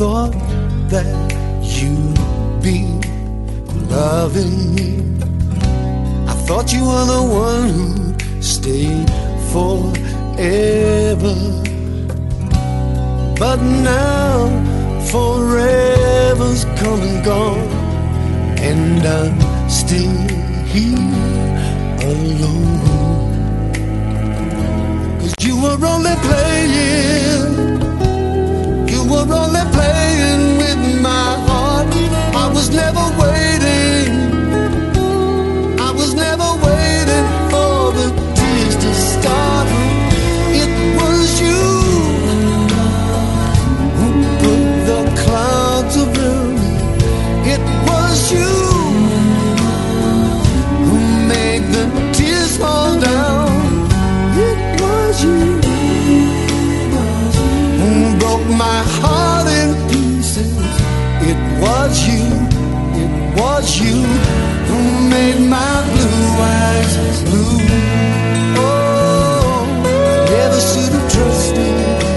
thought that you'd be loving me. I thought you were the one who'd stay forever. But now forever's come and gone, and I'm still here alone. 'Cause you were only playing, you were only playing with my heart. I was never waiting, I was never waiting for the tears to start. It was you who put the clouds around me. It was you who made the tears fall down. It was you who broke my heart in pieces. It was you, it was you who made my blue eyes blue. Oh, I never should have trusted.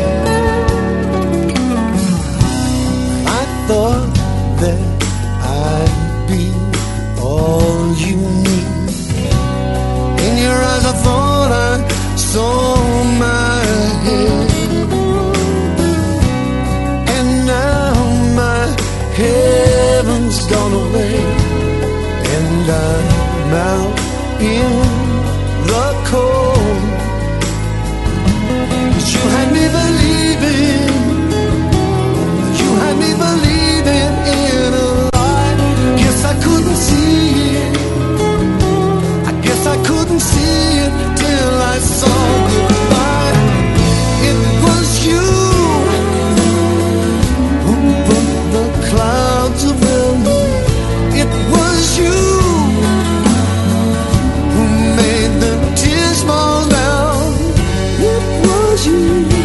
I thought that I'd be all you need. In your eyes I thought I saw my head, and now my heaven's gone away, and I'm out in the cold. 'Cause you had me believing, you had me believing in a lie. Guess I couldn't see it, I guess I couldn't see it till I saw goodbye. It was you who put the clouds around me. It was you who made the tears fall down. It was you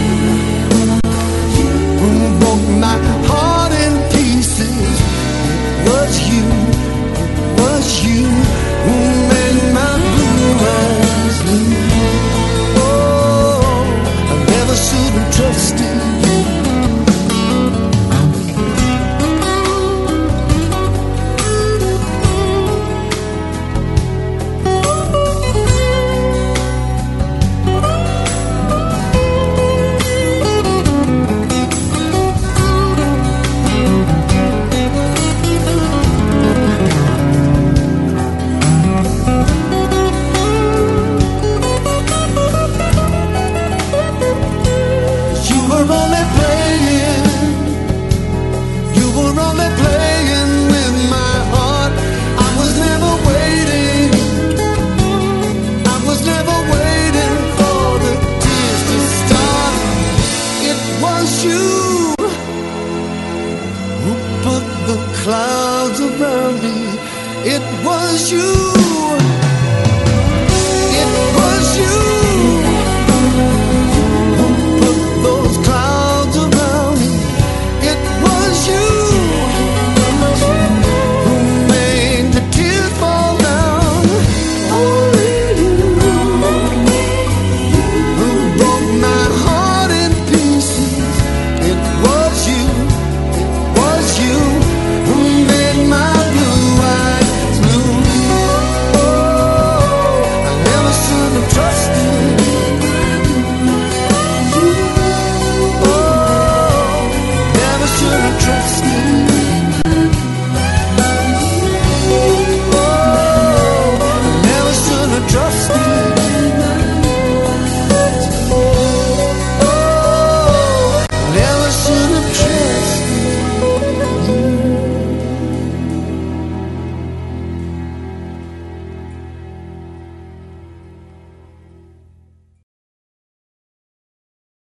who broke my heart in pieces. It was you, it was you who made my blue eyes blue. Oh, I never should have trusted you. You were only playing, you were only playing with my heart. I was never waiting, I was never waiting for the tears to start. It was you who put the clouds around me. It was you